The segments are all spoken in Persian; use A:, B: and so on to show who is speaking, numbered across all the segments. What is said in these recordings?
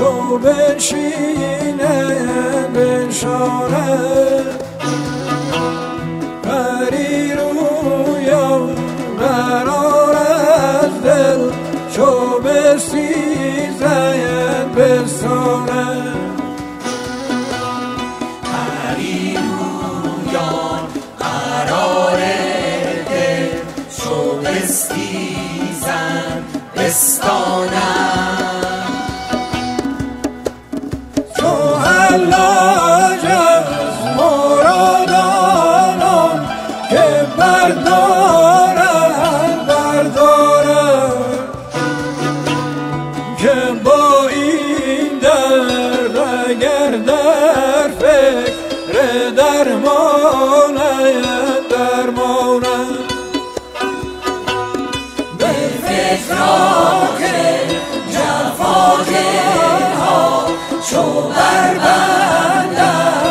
A: چو بنشینه بنشاند پری رویان قرار از دل چو بسیزد بستاند
B: پری رویان قرار دل چو بسیزد بستاند
A: چو حلاج از مرادانان که بردارد که با این درد اگر در فکر درمانند
B: به فکرها که جفاگه ها چو بربندند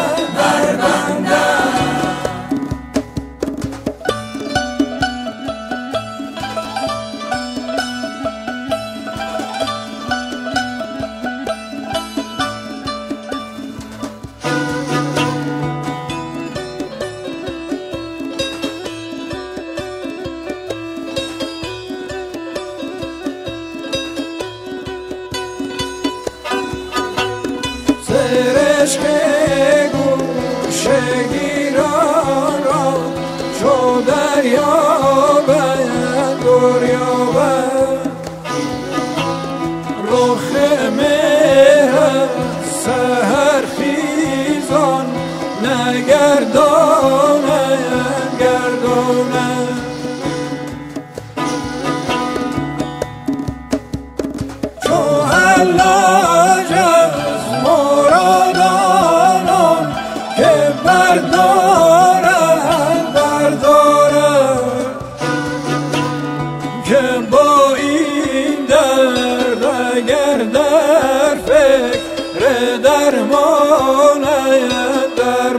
A: سرشک گوشه گیران را چو دریابد دریابد رخ مهر سحر خیزان نگرداند گرداند چو حلاج از مرادانان که بردارد که با این درد اگر در فکر درمانند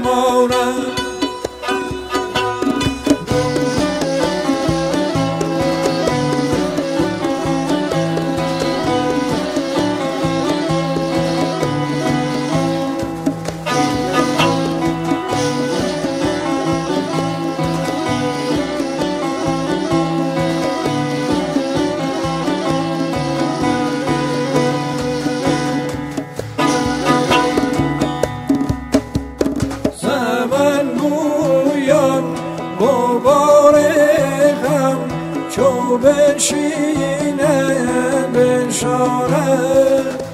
A: غبار غم چو بنشینه بنشاند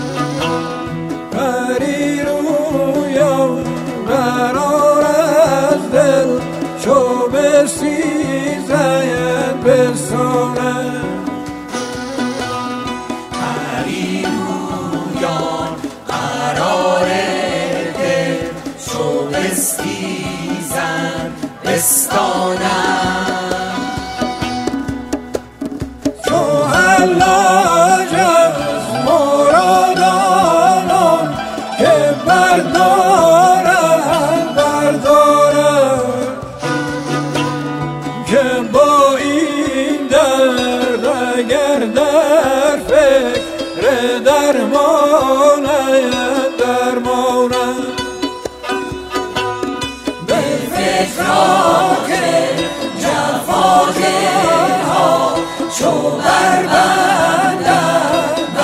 A: پری رویان قرار از دل چو بسیزد بستاند
B: پری رویان قرار دل چو بسیزد بستاند
A: چو حلاج از مرادانان که بردارد که با این درد اگر در فکر درمانند
B: به فکرها که جفاگه ها چو بربندند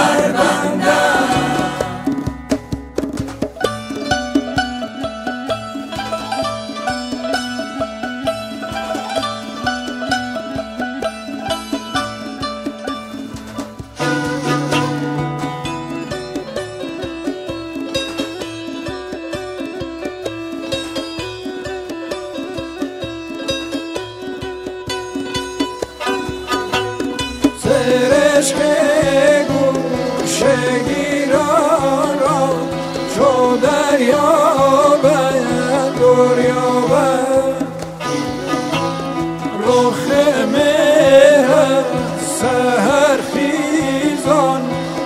A: سرشک گوشه گیران را چو دریابد دریابد رخ مهر سحر خیزان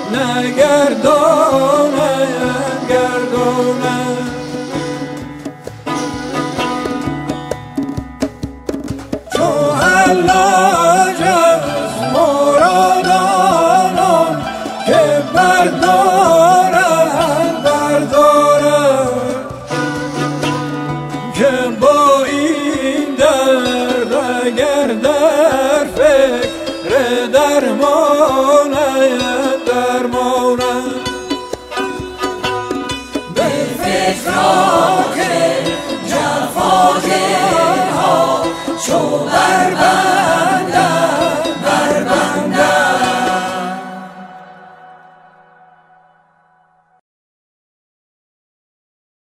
A: نگرداند گرداند چو حلاج از مرادانان که بردارد که با این درد اگر در فکر درمانه
B: به فکرات جفاگه ها چو بر